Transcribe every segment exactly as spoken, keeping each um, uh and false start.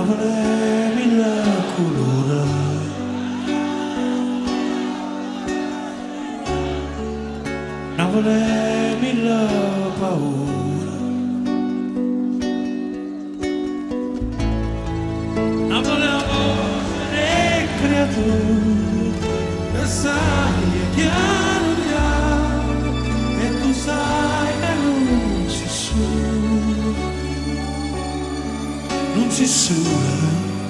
volevi la colora, non volevi la paura, non volevo essere creatura, che sai è chiaro chiaro, e tu sai che non si suona, non si suona,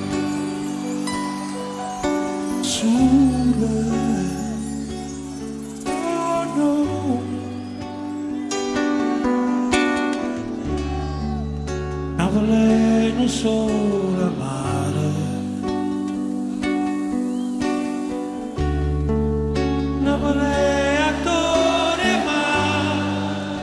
suona. Volevo non solo amare, non volevo attore mai,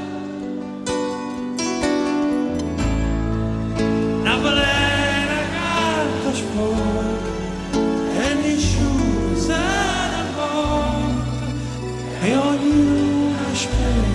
non volevo ragazzo sporco e nessuno sa da porta e ognuno aspetta.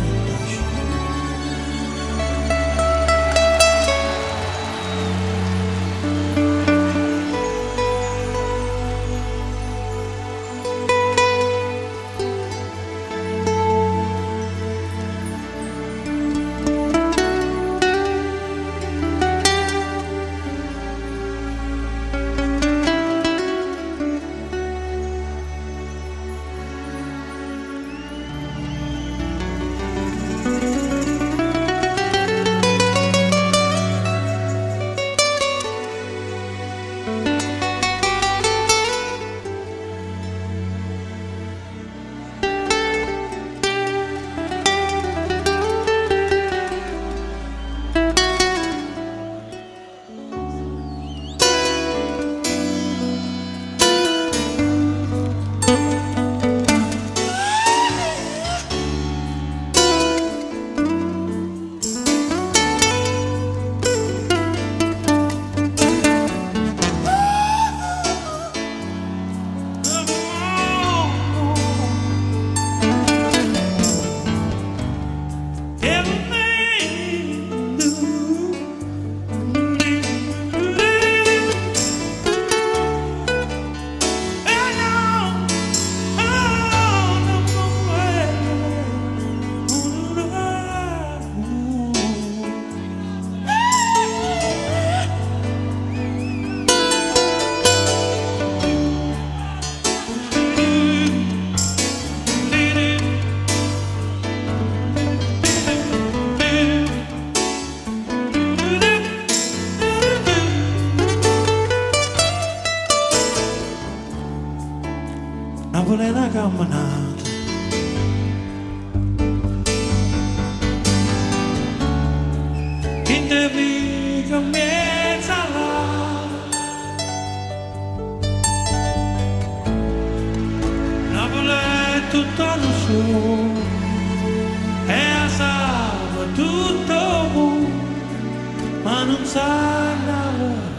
Non volevo una camminata, in te vi comienza là, non volevo tutto lo suo, e a salvo tutto mondo, ma non sa nada.